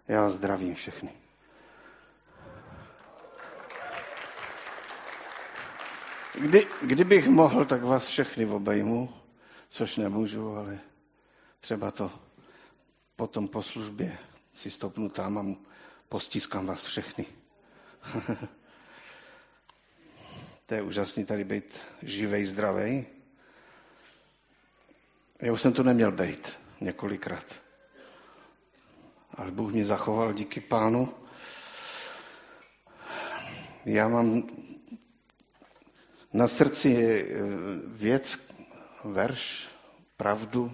Já zdravím všechny. Kdybych mohl, tak vás všechny obejmu, což nemůžu, ale třeba to potom po službě si stopnu tam a postiskám vás všechny. To je úžasný tady být živej, zdravej. Já už jsem tu neměl být několikrát. Ale Bůh mě zachoval, díky Pánu. Já mám na srdci věc, verš, pravdu,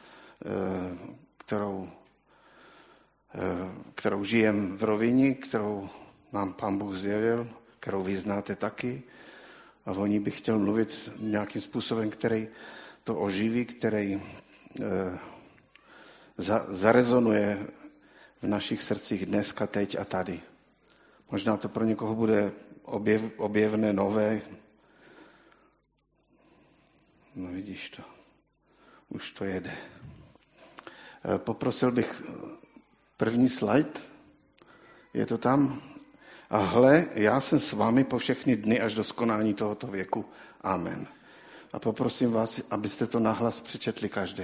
kterou žijem v rovině, kterou nám Pán Bůh zjevil, kterou vy znáte taky. A o ní bych chtěl mluvit nějakým způsobem, který to oživí, který zarezonuje v našich srdcích dneska, teď a tady. Možná to pro někoho bude objevné, nové. No vidíš to, už to jede. Poprosil bych první slide, je to tam? A hle, já jsem s vámi po všechny dny až do skonání tohoto věku. Amen. A poprosím vás, abyste to nahlas přečetli každý.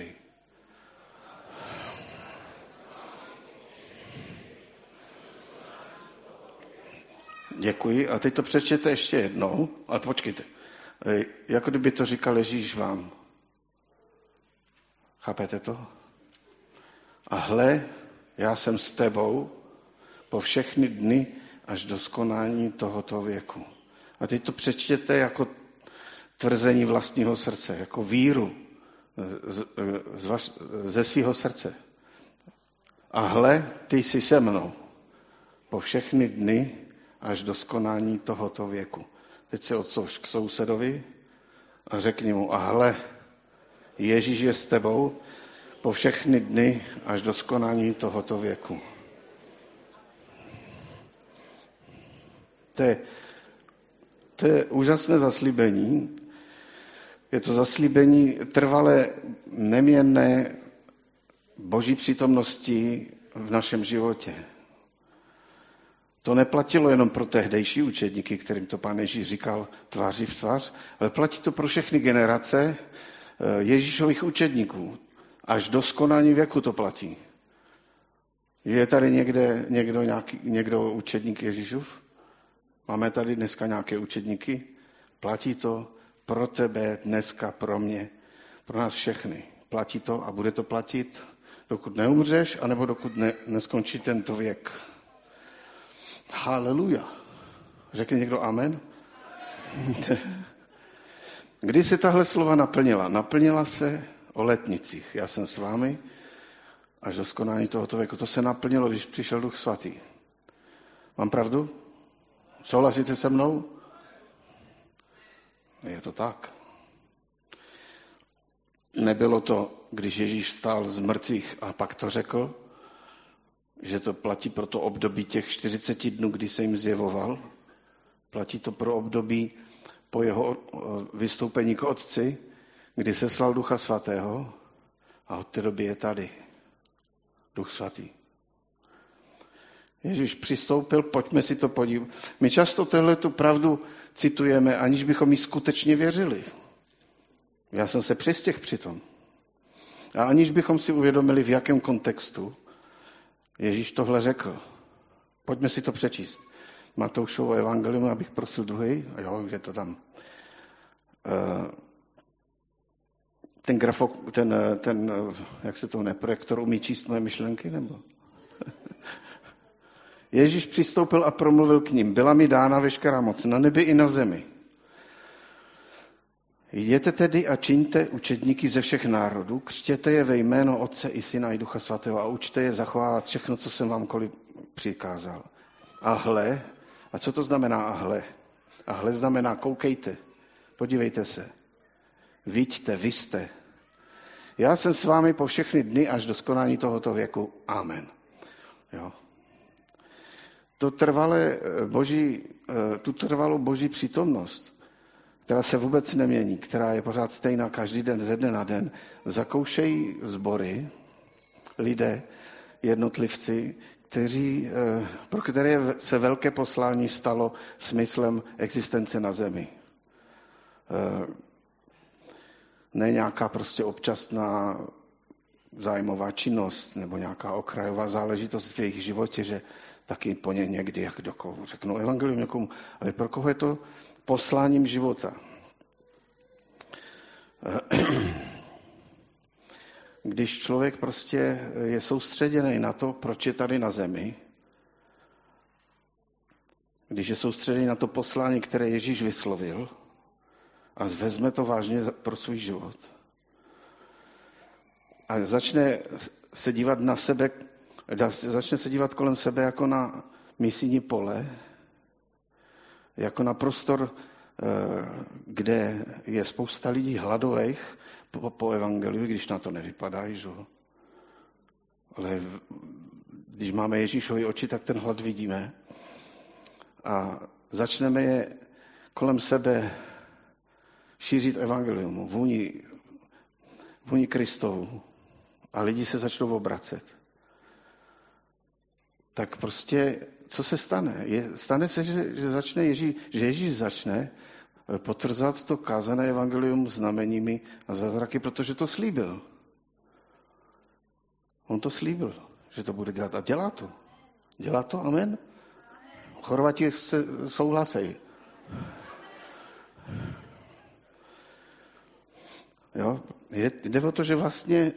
Děkuji. A teď to přečtěte ještě jednou, ale počkejte. Jako kdyby to říkal Ježíš vám. Chápete to? A hle, já jsem s tebou po všechny dny až do skonání tohoto věku. A teď to přečtěte jako tvrzení vlastního srdce, jako víru ze svého srdce. A hle, ty jsi se mnou po všechny dny až do skonání tohoto věku. Teď se odsouš k sousedovi a řekni mu, a hle, Ježíš je s tebou po všechny dny až do skonání tohoto věku. To je úžasné zaslíbení. Je to zaslíbení trvalé, neměnné Boží přítomnosti v našem životě. To neplatilo jenom pro tehdejší učedníky, kterým to Pán Ježíš říkal tváří v tvář, ale platí to pro všechny generace Ježíšových učedníků. Až do skonání věku to platí. Je tady někdo učedník Ježíšův? Máme tady dneska nějaké učedníky? Platí to pro tebe dneska, pro mě, pro nás všechny. Platí to a bude to platit, dokud neumřeš, anebo dokud neskončí tento věk. Haleluja. Řekne někdo amen? Kdy se tahle slova naplnila? Naplnila se o letnicích. Já jsem s vámi až do skonání tohoto věku. To se naplnilo, když přišel Duch Svatý. Mám pravdu? Souhlasíte se mnou? Je to tak. Nebylo to, když Ježíš vstál z mrtvých a pak to řekl, že to platí pro to období těch 40 dnů, kdy se jim zjevoval. Platí to pro období po jeho vystoupení k Otci, kdy seslal Ducha Svatého a od té doby je tady Duch Svatý. Ježíš přistoupil, pojďme si to podívat. My často tu pravdu citujeme, aniž bychom jí skutečně věřili. Já jsem se přistěhl přitom. A aniž bychom si uvědomili, v jakém kontextu Ježíš tohle řekl. Pojďme si to přečíst. Matoušovo evangelium, abych prosil druhý. Jo, kde to tam? Ten jak se to jmenuje, projektor umí číst moje myšlenky, nebo? Ježíš přistoupil a promluvil k ním. Byla mi dána veškerá moc na nebi i na zemi. Jděte tedy a čiňte učedníky ze všech národů, křtěte je ve jméno Otce i Syna i Ducha Svatého a učte je zachovávat všechno, co jsem vám přikázal. A hle, a co to znamená a hle? A hle znamená koukejte, podívejte se, viďte, vy jste. Já jsem s vámi po všechny dny až do skonání tohoto věku. Amen. Jo. Tu trvalou boží přítomnost, která se vůbec nemění, která je pořád stejná každý den, ze dne na den, zakoušejí sbory, lidé, jednotlivci, pro které se velké poslání stalo smyslem existence na zemi. Ne nějaká prostě občasná zájmová činnost nebo nějaká okrajová záležitost v jejich životě, že taky po ně někdy, jak do koho řeknou evangelium někomu, ale pro koho je to posláním života. Když člověk prostě je soustředěný na to, proč je tady na zemi, když je soustředěný na to poslání, které Ježíš vyslovil a vezme to vážně pro svůj život a začne se dívat na sebe, začne se dívat kolem sebe jako na misijní pole, jako na prostor, kde je spousta lidí hladových po evangeliu, když na to nevypadají, že? Ale když máme Ježíšovi oči, tak ten hlad vidíme. A začneme je kolem sebe šířit evangelium, vůni Kristovu. A lidi se začnou obracet. Tak prostě, co se stane? Stane se, že Ježíš začne potvrzovat to kázané evangelium znameními a zázraky, protože to slíbil. On to slíbil, že to bude dělat. A dělá to. Dělá to, amen? Chorvati se souhlasejí. Jo? Jde o to, že vlastně,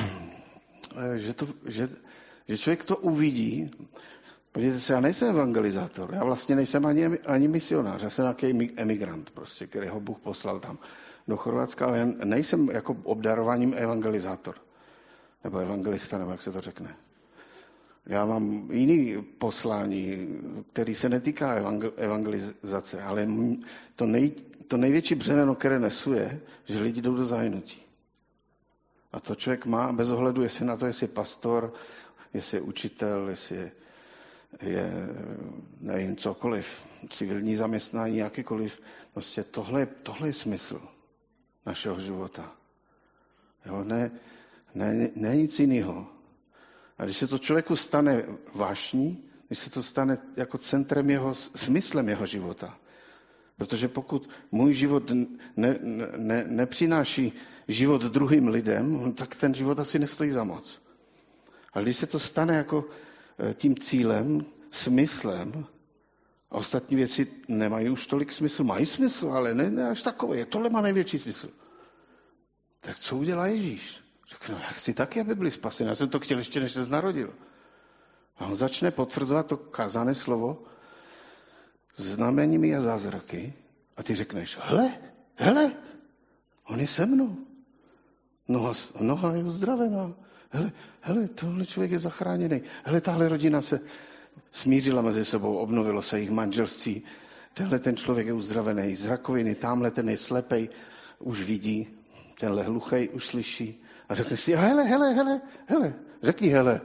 že člověk to uvidí. Podívejte se, já nejsem evangelizátor, já vlastně nejsem ani misionář, já jsem nějaký emigrant, prostě, kterého Bůh poslal tam do Chorvatska, ale já nejsem jako obdarováním evangelizátor, nebo evangelista, nebo jak se to řekne. Já mám jiný poslání, který se netýká evangelizace, ale to největší břemeno, které nesu, je, že lidi jdou do zahynutí. A to člověk má bez ohledu, jestli na to, jestli je pastor, jestli je učitel, jestli je nevím, cokoliv, civilní zaměstnání, jakýkoliv. Prostě tohle je smysl našeho života. Jo, ne nic jiného. A když se to člověku stane vášní, když se to stane jako centrem smyslem jeho života, protože pokud můj život nepřináší život druhým lidem, tak ten život asi nestojí za moc. Ale když se to stane jako tím cílem, smyslem, a ostatní věci nemají už tolik smysl, mají smysl, ale ne až takové, tohle má největší smysl. Tak co udělá Ježíš? Řekne, já chci taky, aby byli spaseni. Já jsem to chtěl ještě, než se narodil. A on začne potvrzovat to kázané slovo znameními a zázraky a ty řekneš, hele, on je se mnou. Noha je uzdravená. Hele, tohle člověk je zachráněný. Hele, tahle rodina se smířila mezi sebou, obnovilo se jejich manželství. Tenhle ten člověk je uzdravený z rakoviny, tamhle ten je slepej, už vidí, tenhle hluchej už slyší. A řekneš si, hele, řekni hele.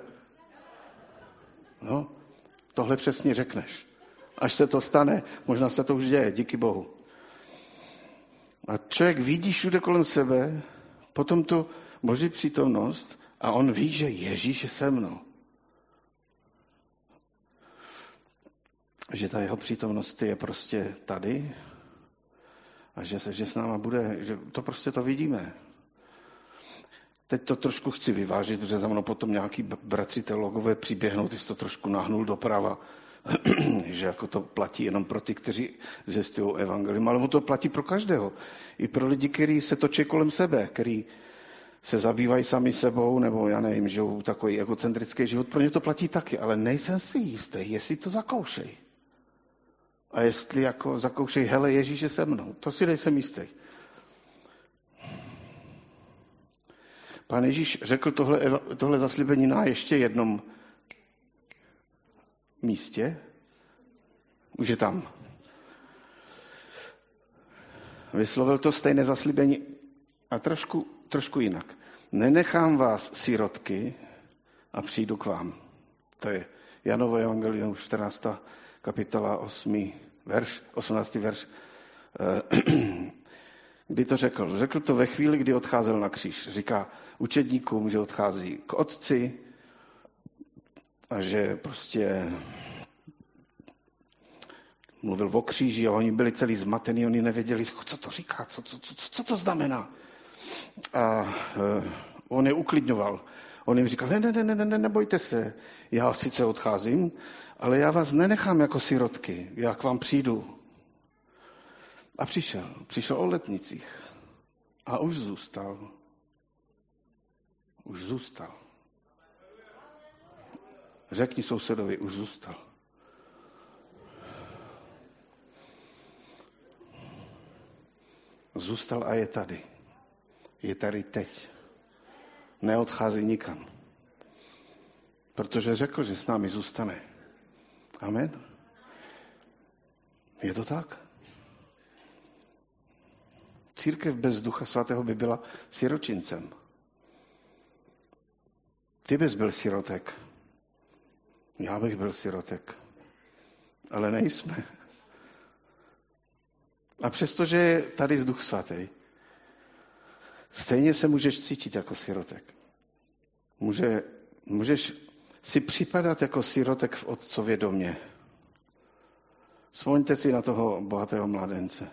No, tohle přesně řekneš. Až se to stane, možná se to už děje, díky Bohu. A člověk vidí všude kolem sebe, potom tu Boží přítomnost a on ví, že Ježíš je se mnou. Že ta jeho přítomnost je prostě tady a že s náma bude, že to prostě to vidíme. Teď to trošku chci vyvážit, protože za mnou potom nějaký bratři teologové přiběhnou, ty jsi to trošku nahnul doprava, že jako to platí jenom pro ty, kteří zjistují evangelium, ale to platí pro každého. I pro lidi, kteří se točí kolem sebe, kteří se zabývají sami sebou, nebo já nevím, žijou takový egocentrický život, pro ně to platí taky, ale nejsem si jistý, jestli to zakoušej. A jestli jako zakoušej, hele, Ježíš je se mnou, to si nejsem jistý. Pán Ježíš řekl tohle zaslíbení na ještě jednom místě. Už je tam. Vyslovil to stejné zaslíbení a trošku jinak. Nenechám vás sirotky a přijdu k vám. To je Janovo evangelium, 14. kapitola, 18. verš. Kdy to řekl? Řekl to ve chvíli, kdy odcházel na kříž. Říká učedníkům, že odchází k otci, a že prostě mluvil o kříži a oni byli celý zmatení, oni nevěděli, co to říká, co to znamená. A on je uklidňoval. On jim říkal, ne, nebojte se, já sice odcházím, ale já vás nenechám jako sirotky, já k vám přijdu. A přišel o letnicích a už zůstal. Řekni sousedovi, už zůstal. Zůstal a je tady. Je tady teď. Neodchází nikam. Protože řekl, že s námi zůstane. Amen. Je to tak? Církev bez Ducha Svatého by byla siročincem. Ty bys byl sirotek. Já bych byl sirotek. Ale nejsme. A přestože je tady Duch Svatý, stejně se můžeš cítit jako sirotek. Můžeš si připadat jako sirotek v otcově domě. Vzpomeňte si na toho bohatého mladence.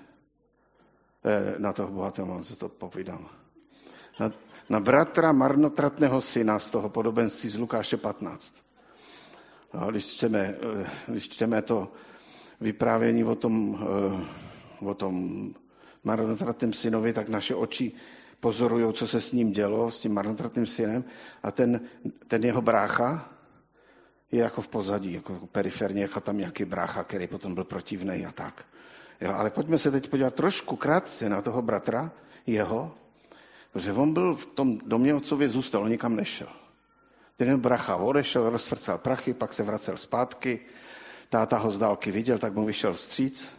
To povídám. Na bratra marnotratného syna z toho podobenství z Lukáše 15. A když čteme to vyprávění o tom marnotratném synovi, tak naše oči pozorují, co se s ním dělo, s tím marnotratným synem. A ten jeho brácha je jako v pozadí, jako periferně, jako tam nějaký brácha, který potom byl protivnej a tak. Jo, ale pojďme se teď podívat trošku krátce na toho bratra, protože on byl v tom domě otcově zůstal, on nikam nešel. Ten brácha odešel, rozfrcal prachy, pak se vracel zpátky, táta ho z dálky viděl, tak mu vyšel vstříc,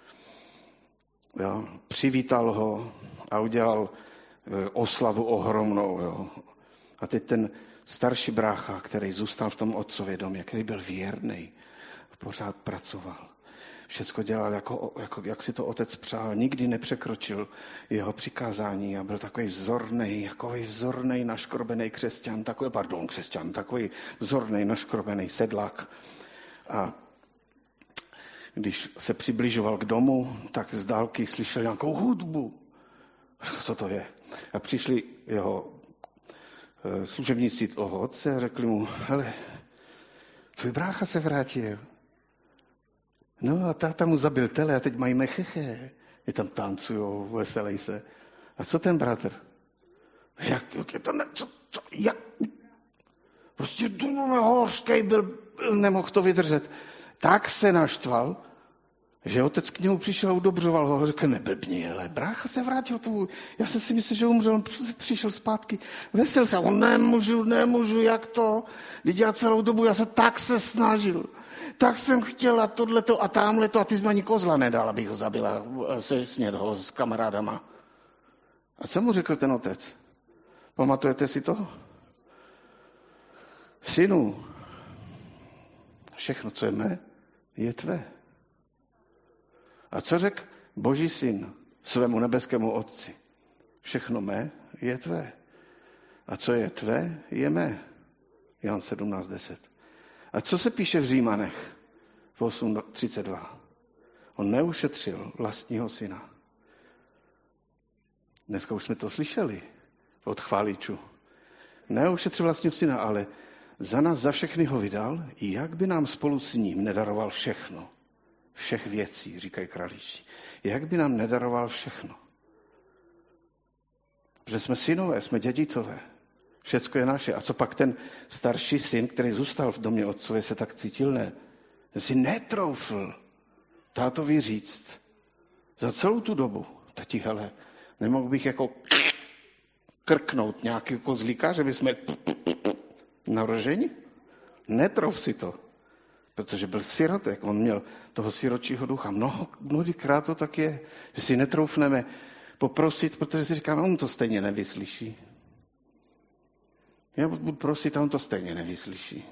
jo, přivítal ho a udělal oslavu ohromnou. Jo. A teď ten starší brácha, který zůstal v tom otcově domě, který byl věrný, pořád pracoval. Všecko dělal, jak si to otec přál. Nikdy nepřekročil jeho přikázání a byl takový vzorný, naškrobený křesťan, takový vzorný, naškrobený sedlák. A když se přibližoval k domu, tak z dálky slyšel nějakou hudbu. Co to je? A přišli jeho služebníci toho otce a řekli mu, hele, tvůj brácha se vrátil. No a táta mu zabil tele a teď mají mecheche. Je tam tancujou, veselej se. A co ten bratr? Jak je to, jak? Prostě hořkej byl, nemohl to vydržet. Tak se naštval, že otec k němu přišel a udobřoval ho. Řekl, neblbni, ale brácha se vrátil tomu. Já jsem si myslel, že umřel, on přišel zpátky. Vesel se, on nemůžu, jak to? Vždyť já celou dobu, já se tak snažil. Tak jsem chtěl a tohleto a támhleto a ty jsi mi ani kozla nedal, abych ho zabila, se sněd ho s kamarádama. A co mu řekl ten otec? Pamatujete si to? Synu, všechno, co je mé, je tvé. A co řekl Boží syn svému nebeskému otci? Všechno mé je tvé. A co je tvé, je mé. Jan 17:10. A co se píše v Římanech v 8:32? On neušetřil vlastního syna. Dneska už jsme to slyšeli od chváličů. Neušetřil vlastního syna, ale za nás, za všechny ho vydal, jak by nám spolu s ním nedaroval všechno. Všech věcí, říkají králíci. Jak by nám nedaroval všechno. Protože jsme synové, jsme dědicové. Všecko je naše. A co pak ten starší syn, který zůstal v domě otcově, se tak cítil, ne? Ten si netroufl tátovi říct za celou tu dobu, tati, hele, nemohl bych jako krknout nějaký kozlíka, že bychom naroženi? Netrouf si to, protože byl sirotek, on měl toho siročího ducha. Mnohokrát to tak je, že si netroufneme poprosit, protože si říkáme, on to stejně nevyslyší. Já budu prosit a on to stejně nevyslyší.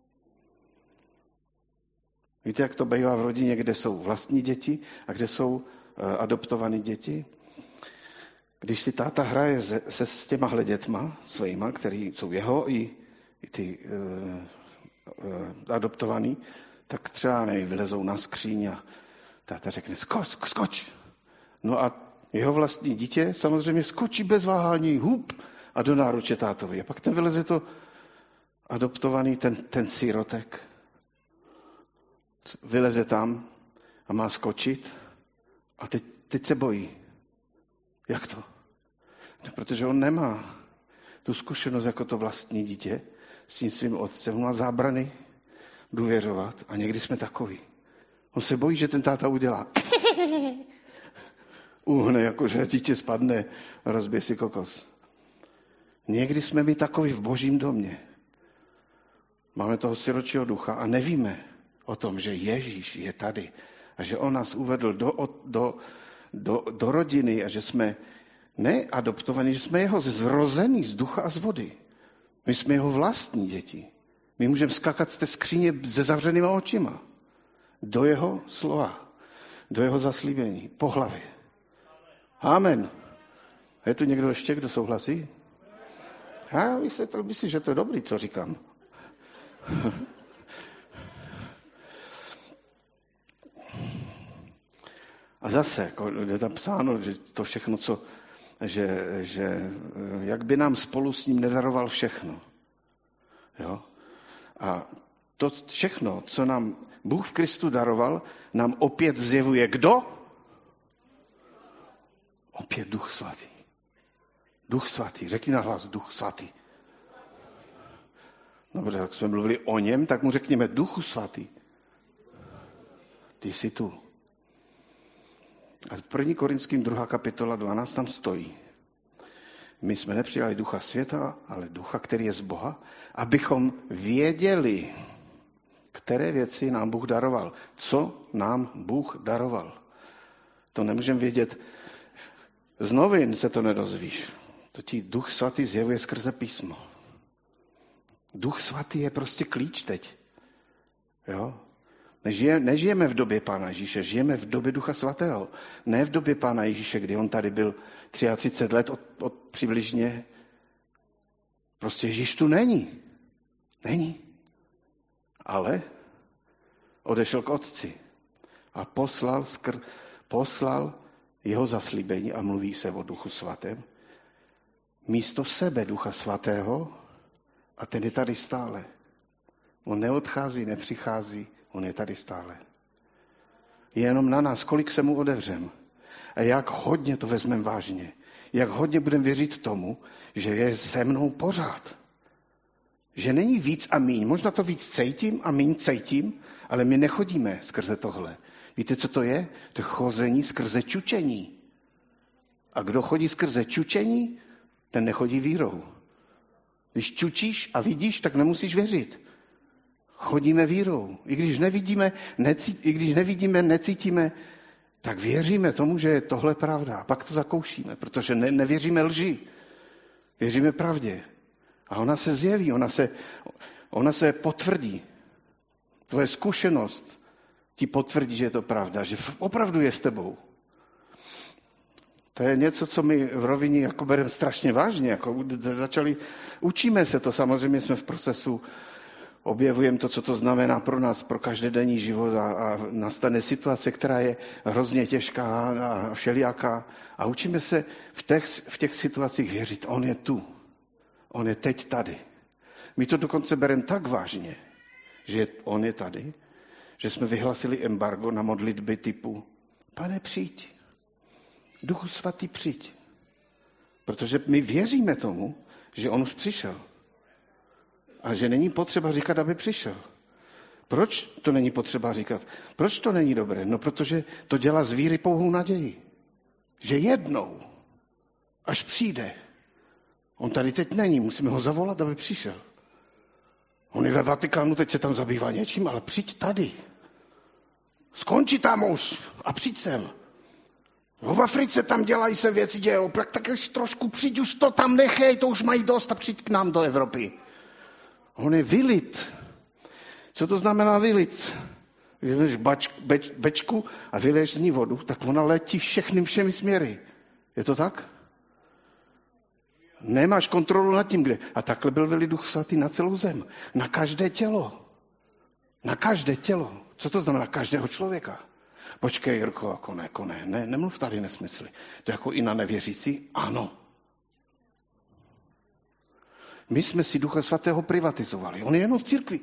Víte, jak to bývá v rodině, kde jsou vlastní děti a kde jsou adoptované děti? Když si táta hraje se s těmahle dětma svýma, který jsou jeho i ty adoptovaný, tak třeba vylezou na skříň a táta řekne skoč. No a jeho vlastní dítě samozřejmě skočí bez váhání, hup, a do náruče tátovi. A pak ten vyleze to adoptovaný, ten sirotek, vyleze tam a má skočit a teď se bojí. Jak to? No, protože on nemá tu zkušenost jako to vlastní dítě s tím svým otcem. On má zábrany důvěřovat a někdy jsme takoví. On se bojí, že ten táta udělá. Uhne, jakože dítě spadne a rozbije si kokos. Někdy jsme my takoví v Božím domě. Máme toho siročího ducha a nevíme o tom, že Ježíš je tady a že on nás uvedl do rodiny a že jsme neadoptovaní, že jsme jeho zrození z ducha a z vody. My jsme jeho vlastní děti. My můžeme skákat z té skříně se zavřenýma očima do jeho slova, do jeho zaslíbení, po hlavě. Amen. A je tu někdo ještě, kdo souhlasí? Já myslím, že to je dobrý, co říkám. A zase, je tam psáno, že to všechno, že jak by nám spolu s ním nedaroval všechno. Jo? A to všechno, co nám Bůh v Kristu daroval, nám opět zjevuje kdo? Opět Duch Svatý. Duch Svatý. Řekni nahlas Duch Svatý. Dobře, jak jsme mluvili o něm, tak mu řekněme Duchu Svatý. Ty jsi tu. A v 1. Korinským 2. kapitola 12 tam stojí. My jsme nepřijali ducha světa, ale ducha, který je z Boha, abychom věděli, které věci nám Bůh daroval. Co nám Bůh daroval. To nemůžeme vědět. Z novin se to nedozvíš. To ti Duch Svatý zjevuje skrze písmo. Duch Svatý je prostě klíč teď. Jo? Nežijeme v době Pána Ježíše, žijeme v době Ducha Svatého. Ne v době Pána Ježíše, kdy on tady byl 33 let od přibližně. Prostě Ježíš tu není. Není. Ale odešel k Otci a poslal jeho zaslíbení a mluví se o Duchu Svatém. Místo sebe Ducha Svatého a ten je tady stále. On neodchází, nepřichází, on je tady stále. Je jenom na nás, kolik se mu otevřem a jak hodně to vezmeme vážně. Jak hodně budeme věřit tomu, že je se mnou pořád. Že není víc a míň. Možná to víc cítím a míň cítím, ale my nechodíme skrze tohle. Víte, co to je? To je chození skrze čučení. A kdo chodí skrze čučení, ten nechodí vírou. Když čučíš a vidíš, tak nemusíš věřit. Chodíme vírou. I když nevidíme, necítíme, tak věříme tomu, že je tohle pravda. A pak to zakoušíme, protože nevěříme lži. Věříme pravdě. A ona se zjeví, ona se potvrdí. Tvoje zkušenost ti potvrdí, že je to pravda, že opravdu je s tebou. To je něco, co my v rovině jako bereme strašně vážně. Učíme se to, samozřejmě jsme v procesu, objevujeme to, co to znamená pro nás, pro každodenní život a nastane situace, která je hrozně těžká a všelijaká. A učíme se v těch situacích věřit. On je tu. On je teď tady. My to dokonce bereme tak vážně, že on je tady, že jsme vyhlasili embargo na modlitby typu Pane, přijď. Duchu Svatý, přijď. Protože my věříme tomu, že on už přišel. A že není potřeba říkat, aby přišel. Proč to není potřeba říkat? Proč to není dobré? No, protože to dělá z víry pouhou naději. Že jednou, až přijde, on tady teď není, musíme ho zavolat, aby přišel. On je ve Vatikánu, teď se tam zabývá něčím, ale přijď tady. Skončí tam už a přijď sem. V Africe tam dělají se věci, dějou, tak už trošku přijď, už to tam nechej, to už mají dost a přijď k nám do Evropy. On je vylit. Co to znamená vylit? Vyleješ bečku a vyleješ z ní vodu, tak ona letí všemi směry. Je to tak? Nemáš kontrolu nad tím, kde. A takhle byl vylit Duch Svatý na celou zem. Na každé tělo. každé tělo. Co to znamená každého člověka? Počkej, Jirko, jako ne, nemluv tady nesmysly. To jako i na nevěřící? Ano. My jsme si Ducha Svatého privatizovali. On je jenom v církvi.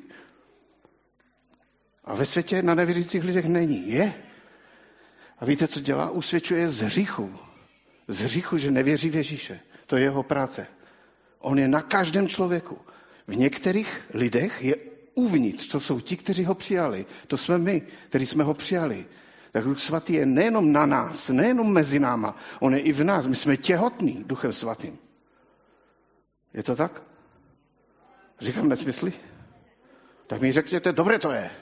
A ve světě na nevěřících lidech není. Je. A víte, co dělá? Usvědčuje z hříchu. Z hříchu, že nevěří v Ježíše. To je jeho práce. On je na každém člověku. V některých lidech je uvnitř, to jsou ti, kteří ho přijali. To jsme my, kteří jsme ho přijali. Tak Duch Svatý je nejenom na nás, nejenom mezi náma, on je i v nás. My jsme těhotní Duchem Svatým. Je to tak? Říkám nesmysly? Tak mi řekněte, dobré to je.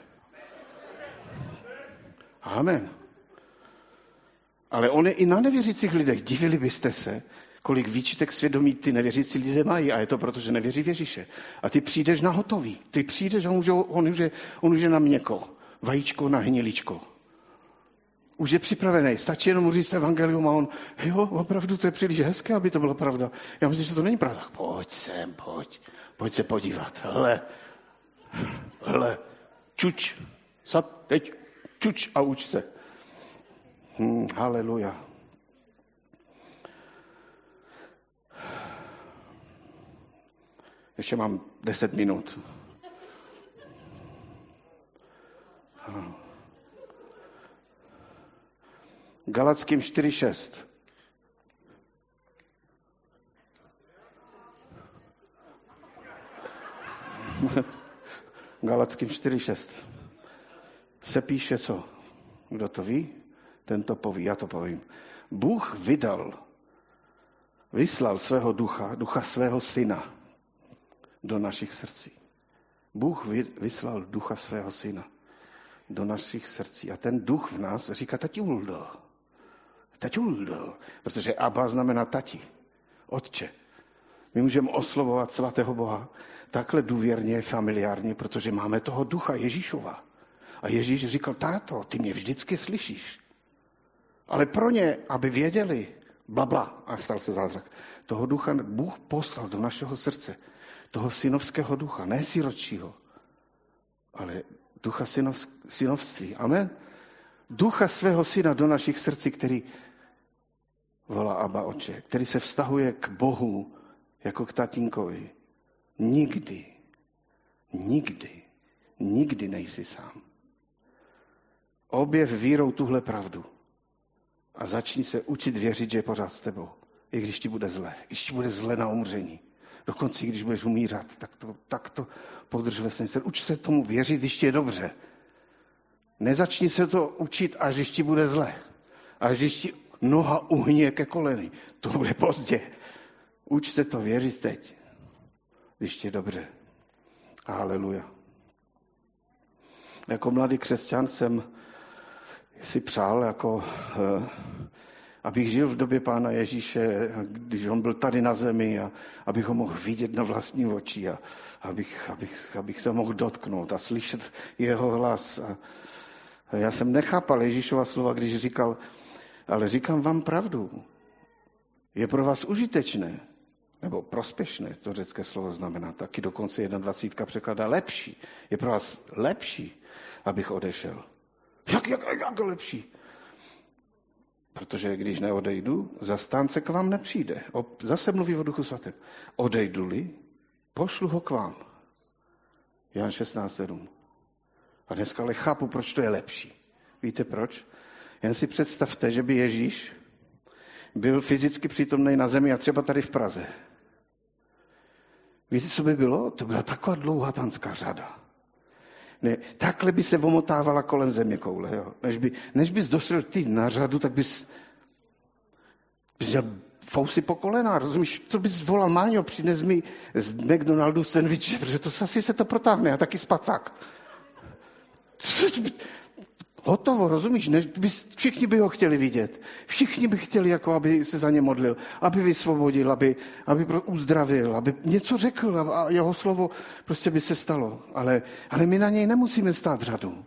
Amen. Ale on je i na nevěřících lidech. Divili byste se, kolik výčitek svědomí ty nevěřící lidé mají. A je to proto, že nevěří v Ježíše. A ty přijdeš na hotový. Ty přijdeš a on už je na měko. Vajíčko na hniličko. Už je připravený. Stačí jenom říct evangelium a on, jo, opravdu to je příliš hezké, aby to byla pravda. Já myslím, že to není pravda. Tak pojď sem, pojď se podívat. Hele, čuč. Teď čuč a uč se. Haleluja. Ještě mám 10 minut. Galackým 4:6. Galackým 4:6. Se píše co? Kdo to ví? Ten to poví, já to povím. Bůh vyslal svého ducha svého syna do našich srdcí. Bůh vyslal ducha svého syna do našich srdcí. A ten duch v nás říká tatiuldo, protože Abba znamená tati, otče. My můžeme oslovovat svatého Boha takhle důvěrně, familiárně, protože máme toho ducha Ježíšova. A Ježíš říkal, táto, ty mě vždycky slyšíš. Ale pro ně, aby věděli, blabla, a stal se zázrak. Toho ducha Bůh poslal do našeho srdce. Toho synovského ducha, ne sirotčího, ale ducha synovství. Amen. Ducha svého syna do našich srdcí, který volá Abba Otče, který se vztahuje k Bohu jako k tatínkovi. Nikdy nejsi sám. Objev vírou tuhle pravdu a začni se učit věřit, že je pořád s tebou. I když ti bude zle. Když ti bude zle na umření. Dokonce, když budeš umírat, tak to podrž ve svém srdci. Uč se tomu věřit, když ti je dobře. Nezačni se to učit, až když ti bude zle. Až když ti noha uhně ke koleny. To bude pozdě. Uč se to věřit teď, když ti je dobře. Haleluja. Jako mladý křesťan jsem si přál, abych žil v době Pána Ježíše, když on byl tady na zemi a abych ho mohl vidět na vlastní oči a abych se mohl dotknout a slyšet jeho hlas. A já jsem nechápal Ježíšova slova, když říkal, ale říkám vám pravdu, je pro vás užitečné, nebo prospěšné, to řecké slovo znamená, taky dokonce 21 překládá lepší. Je pro vás lepší, abych odešel. Jak lepší? Protože když neodejdu, zastánce k vám nepřijde. Zase mluví o Duchu Svatém. Odejdu-li, pošlu ho k vám. Jan 16:7. A dneska ale chápu, proč to je lepší. Víte proč? Jen si představte, že by Ježíš byl fyzicky přítomný na zemi a třeba tady v Praze. Víte, co by bylo? To byla taková dlouhá tanská řada. Ne, takhle by se omotávala kolem země koule. Jo. Než bys došel ty na řadu, tak bys měl fousy po kolena, rozumíš? To bys volal, Máňo, přines mi z McDonaldu sendviče, protože to asi se to protáhne a taky spacák. Hotovo, rozumíš? Všichni by ho chtěli vidět. Všichni by chtěli, aby se za ně modlil, aby vysvobodil, aby uzdravil, aby něco řekl a jeho slovo prostě by se stalo. Ale my na něj nemusíme stát řadu.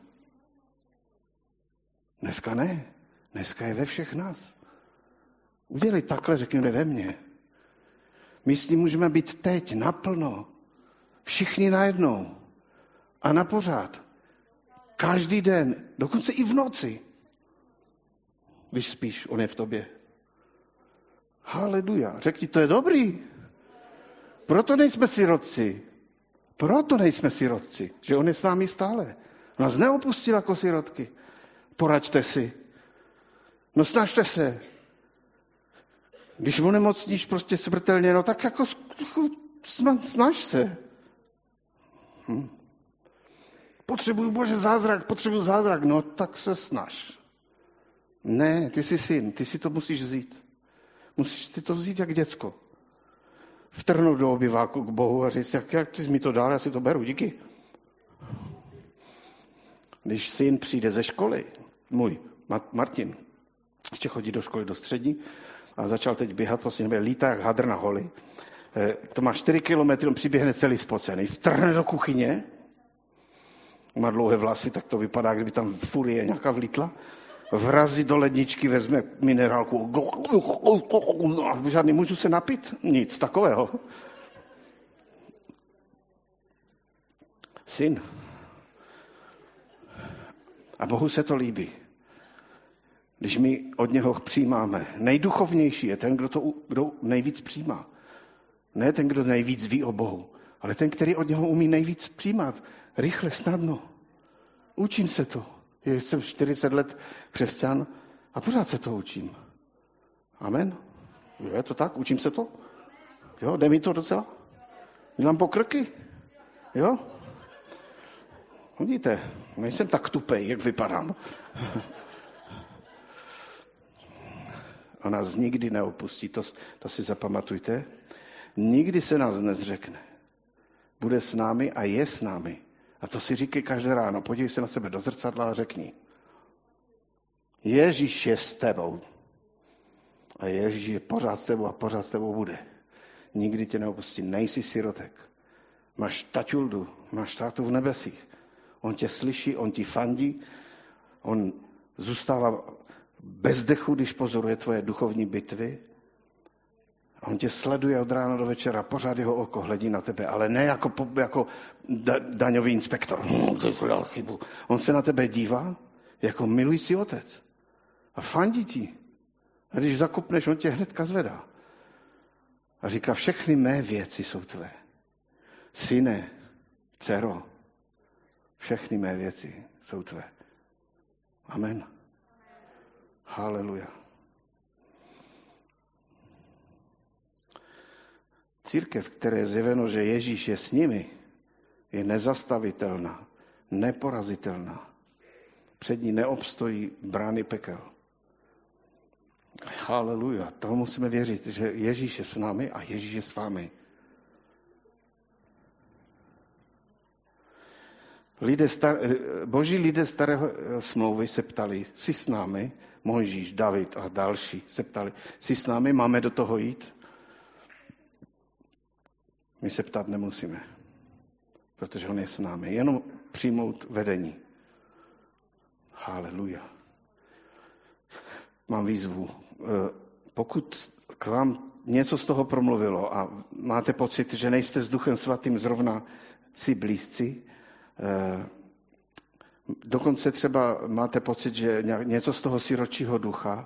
Dneska ne. Dneska je ve všech nás. Udělej takhle, řekněme ve mně. My s ním můžeme být teď naplno. Všichni najednou. A na pořád. Každý den, dokonce i v noci. Když spíš, on je v tobě. Haleluja. Řekni, to je dobrý. Proto nejsme sirotci. Že on je s námi stále. Nás neopustil jako sirotky. Poraďte si. No snažte se. Když onemocníš prostě smrtelně, no tak jako snaž se. Potřebuju, Bože, zázrak. No tak se snaž. Ne, ty jsi syn, ty si to musíš vzít. Musíš si to vzít jak děcko. Vtrhnout do obyváku k Bohu a říct, jak ty jsi mi to dal, já si to beru, díky. Když syn přijde ze školy, můj Martin, ještě chodí do školy do střední a začal teď běhat, prostě lítá jak hadr na holi. To má 4 kilometry, on přiběhne celý spocený, vtrhne do kuchyně, má dlouhé vlasy, tak to vypadá, kdyby tam furie nějaká vlítla, vrazí do ledničky, vezme minerálku, žádný, můžu se napít? Nic takového. Syn. A Bohu se to líbí. Když my od něho přijímáme. Nejduchovnější je ten, kdo nejvíc přijímá. Ne ten, kdo nejvíc ví o Bohu, ale ten, který od něho umí nejvíc přijímat. Rychle, snadno. Učím se to. Jsem 40 let křesťan a pořád se to učím. Amen. Je to tak? Učím se to? Jo, jde mi to docela? Dělám pokrky? Jo? Vidíte, nejsem tak tupej, jak vypadám. A nás nikdy neopustí, to si zapamatujte. Nikdy se nás nezřekne. Bude s námi a je s námi. A to si říkej každé ráno. Podívej se na sebe do zrcadla a řekni. Ježíš je s tebou. A Ježíš je pořád s tebou a pořád s tebou bude. Nikdy tě neopustí. Nejsi sirotek. Máš taťuldu, máš tátu v nebesích. On tě slyší, on ti fandí. On zůstává bez dechu, když pozoruje tvoje duchovní bitvy. On tě sleduje od rána do večera, pořád jeho oko hledí na tebe, ale ne jako daňový inspektor. Ty jsi dal chybu. On se na tebe dívá jako milující otec a fandí ti. A když zakopneš, on tě hnedka zvedá. A říká, všechny mé věci jsou tvé. Syne, dcero, všechny mé věci jsou tvé. Amen. Haleluja. Církev, které je zjeveno, že Ježíš je s nimi, je nezastavitelná, neporazitelná. Před ní neobstojí brány pekel. Haleluja. Toho musíme věřit, že Ježíš je s námi a Ježíš je s vámi. Boží lidé starého smlouvy se ptali, jsi s námi? Mojžíš, David a další se ptali, jsi s námi, máme do toho jít? My se ptát nemusíme, protože on je s námi. Jenom přijmout vedení. Haleluja. Mám výzvu. Pokud k vám něco z toho promluvilo a máte pocit, že nejste s Duchem Svatým zrovna si blízci, dokonce třeba máte pocit, že něco z toho siročího ducha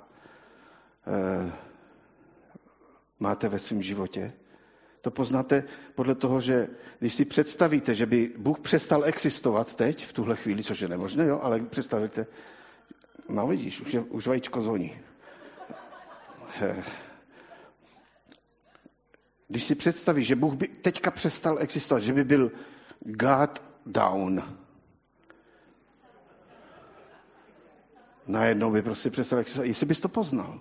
máte ve svém životě, to poznáte podle toho, že když si představíte, že by Bůh přestal existovat teď, v tuhle chvíli, což je nemožné, jo, ale představíte, no vidíš, už vajíčko zvoní. Když si představíš, že Bůh by teďka přestal existovat, že by byl God down, najednou by prostě přestal existovat, jestli bys to poznal.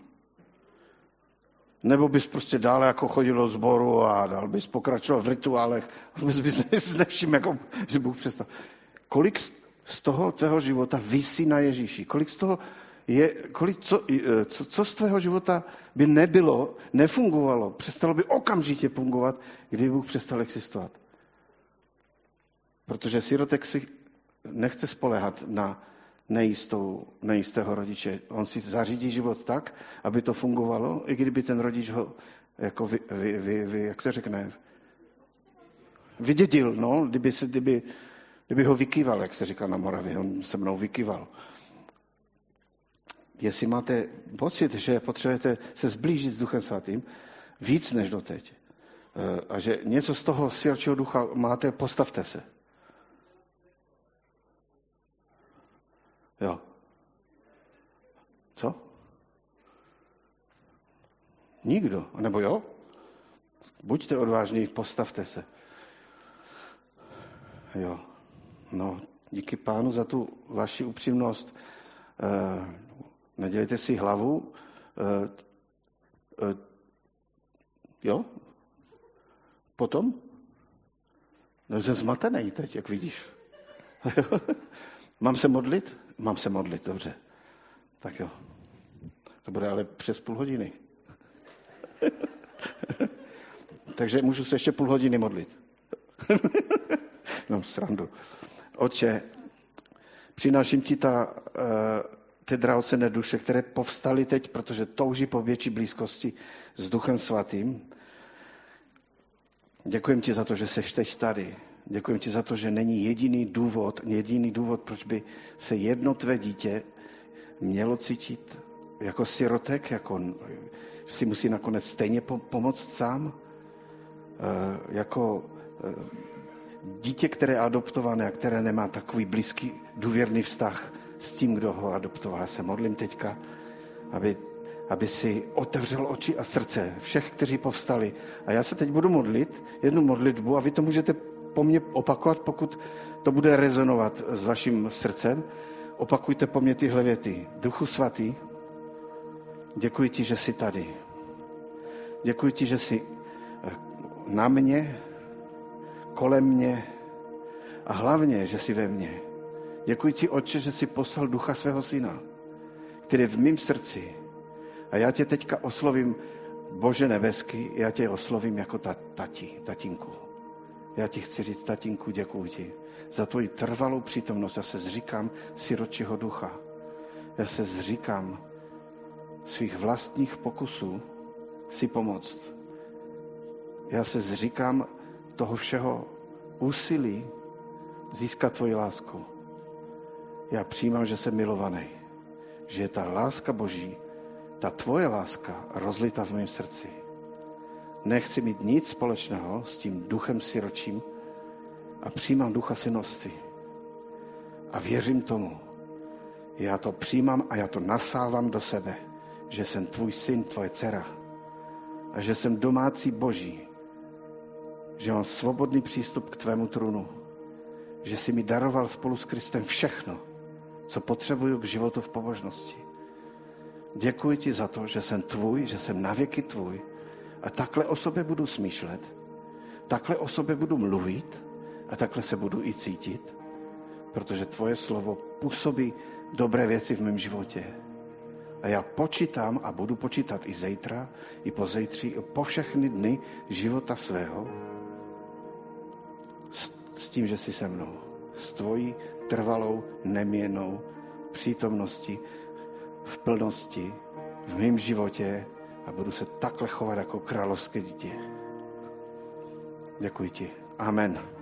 Nebo bys prostě dále jako chodil do sboru a dál bys pokračoval v rituálech, bys nevšiml, jako, že Bůh přestal. Kolik z toho tvého života visí na Ježíši? Kolik z toho je, co z tvého života by nebylo, nefungovalo, přestalo by okamžitě fungovat, kdyby Bůh přestal existovat? Protože sirotek si nechce spoléhat na nejistého rodiče. On si zařídí život tak, aby to fungovalo, i kdyby ten rodič ho jako jak se řekne, vydědil, no, kdyby Kdyby ho vykýval, jak se říká na Moravě, on se mnou vykýval. Jestli máte pocit, že potřebujete se zblížit s Duchem Svatým víc než doteď a že něco z toho sirčího ducha máte, postavte se. Jo. Co? Nikdo. Nebo jo? Buďte odvážní, postavte se. Jo. No, díky Pánu za tu vaši upřímnost. Nedělejte si hlavu. Jo? Potom? No, jsem zmatený teď, jak vidíš. Mám se modlit? Mám se modlit, dobře. Tak jo. To bude ale přes půl hodiny. Takže můžu se ještě půl hodiny modlit. No, srandu. Otče, přináším ti ty drahocenné duše, které povstaly teď, protože touží po větší blízkosti s Duchem Svatým. Děkujem ti za to, že seš teď tady. Děkujem ti za to, že není jediný důvod, proč by se jedno tvé dítě mělo cítit jako sirotek, jako si musí nakonec stejně pomoct sám, jako dítě, které je adoptované a které nemá takový blízký, důvěrný vztah s tím, kdo ho adoptoval. Já se modlím teďka, aby si otevřel oči a srdce všech, kteří povstali. A já se teď budu modlit, jednu modlitbu, a vy to můžete po mně opakovat, pokud to bude rezonovat s vaším srdcem. Opakujte po mně tyhle věty. Duchu Svatý, děkuji ti, že jsi tady. Děkuji ti, že jsi na mě, kolem mě a hlavně, že jsi ve mně. Děkuji ti, Otče, že jsi poslal Ducha svého Syna, který je v mém srdci. A já tě teďka oslovím, Bože nebeský, já tě oslovím jako tatínku. Já ti chci říct, tatínku, děkuji ti za tvoji trvalou přítomnost. Já se zříkám sirotčího ducha. Já se zříkám svých vlastních pokusů si pomoct. Já se zříkám toho všeho úsilí získat tvoji lásku. Já přijímám, že jsem milovaný. Že je ta láska Boží, ta tvoje láska rozlita v mém srdci. Nechci mít nic společného s tím duchem siročím a přijímám ducha synovství. A věřím tomu. Já to přijímám a já to nasávám do sebe, že jsem tvůj syn, tvoje dcera a že jsem domácí Boží, že mám svobodný přístup k tvému trůnu, že jsi mi daroval spolu s Kristem všechno, co potřebuju k životu v pobožnosti. Děkuji ti za to, že jsem tvůj, že jsem navěky tvůj a takhle o sobě budu smýšlet, takhle o sobě budu mluvit a takhle se budu i cítit, protože tvoje slovo působí dobré věci v mém životě. A já počítám a budu počítat i zítra, i pozítří, i po všechny dny života svého s tím, že jsi se mnou. S tvojí trvalou, neměnnou přítomností v plnosti v mém životě a budu se takhle chovat jako královské dítě. Děkuji ti. Amen.